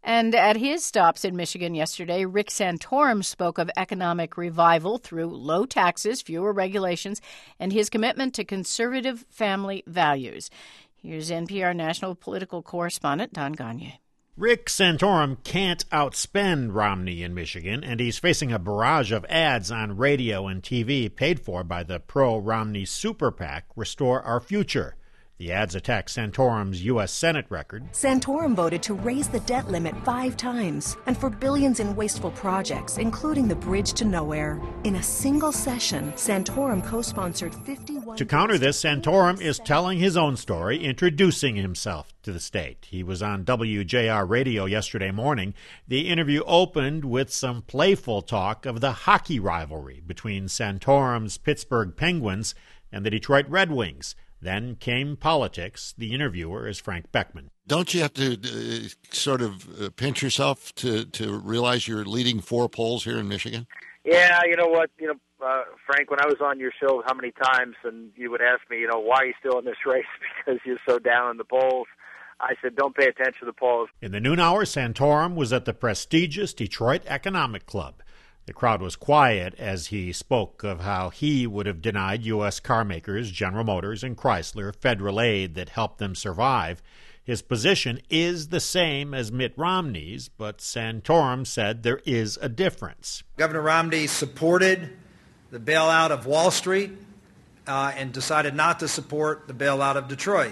And at his stops in Michigan yesterday, Rick Santorum spoke of economic revival through low taxes, fewer regulations, and his commitment to conservative family values. Here's NPR national political correspondent Don Gonyea. Rick Santorum can't outspend Romney in Michigan, and he's facing a barrage of ads on radio and TV paid for by the pro-Romney super PAC, Restore Our Future. The ads attack Santorum's U.S. Senate record. Santorum voted to raise the debt limit 5 times and for billions in wasteful projects, including the Bridge to Nowhere. In a single session, Santorum co-sponsored 51... To counter this, Santorum is telling his own story, introducing himself to the state. He was on WJR radio yesterday morning. The interview opened with some playful talk of the hockey rivalry between Santorum's Pittsburgh Penguins and the Detroit Red Wings. Then came politics. The interviewer is Frank Beckman. Don't you have to sort of pinch yourself to realize you're leading 4 polls here in Michigan? Yeah, you know what, Frank, when I was on your show how many times, and you would ask me, why are you still in this race because you're so down in the polls? I said, don't pay attention to the polls. In the noon hour, Santorum was at the prestigious Detroit Economic Club. The crowd was quiet as he spoke of how he would have denied U.S. car makers General Motors and Chrysler federal aid that helped them survive. His position is the same as Mitt Romney's, but Santorum said there is a difference. Governor Romney supported the bailout of Wall Street and decided not to support the bailout of Detroit.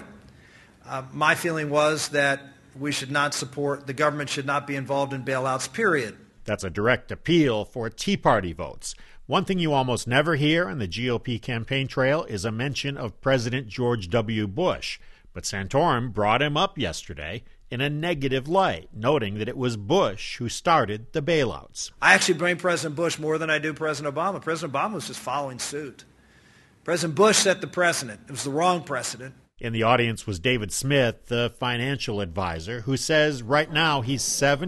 My feeling was that we should not support, the government should not be involved in bailouts, period. That's a direct appeal for Tea Party votes. One thing you almost never hear on the GOP campaign trail is a mention of President George W. Bush. But Santorum brought him up yesterday in a negative light, noting that it was Bush who started the bailouts. I actually blame President Bush more than I do President Obama. President Obama was just following suit. President Bush set the precedent. It was the wrong precedent. In the audience was David Smith, the financial advisor, who says right now he's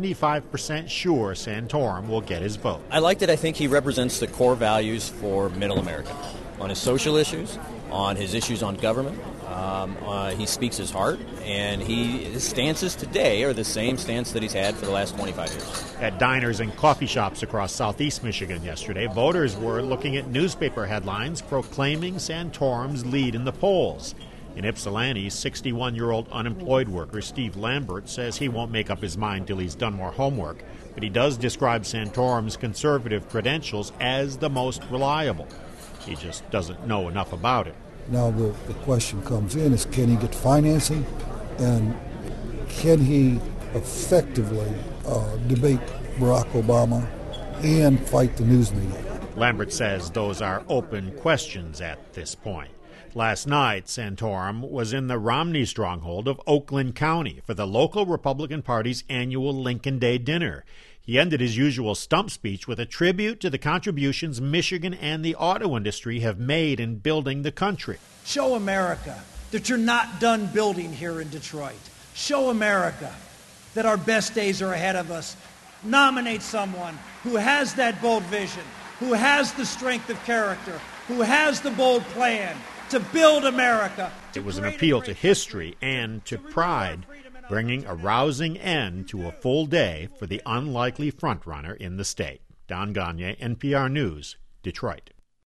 75% sure Santorum will get his vote. I like that. I think he represents the core values for middle America. On his social issues, on his issues on government, he speaks his heart, and his stances today are the same stance that he's had for the last 25 years. At diners and coffee shops across southeast Michigan yesterday, voters were looking at newspaper headlines proclaiming Santorum's lead in the polls. In Ypsilanti, 61-year-old unemployed worker Steve Lambert says he won't make up his mind till he's done more homework, but he does describe Santorum's conservative credentials as the most reliable. He just doesn't know enough about it. Now the question comes in is, can he get financing, and can he effectively debate Barack Obama and fight the news media? Lambert says those are open questions at this point. Last night, Santorum was in the Romney stronghold of Oakland County for the local Republican Party's annual Lincoln Day dinner. He ended his usual stump speech with a tribute to the contributions Michigan and the auto industry have made in building the country. Show America that you're not done building here in Detroit. Show America that our best days are ahead of us. Nominate someone who has that bold vision, who has the strength of character, who has the bold plan to build America. It was an appeal to history and to pride, bringing a rousing end to a full day for the unlikely frontrunner in the state. Don Gonyea, NPR News, Detroit.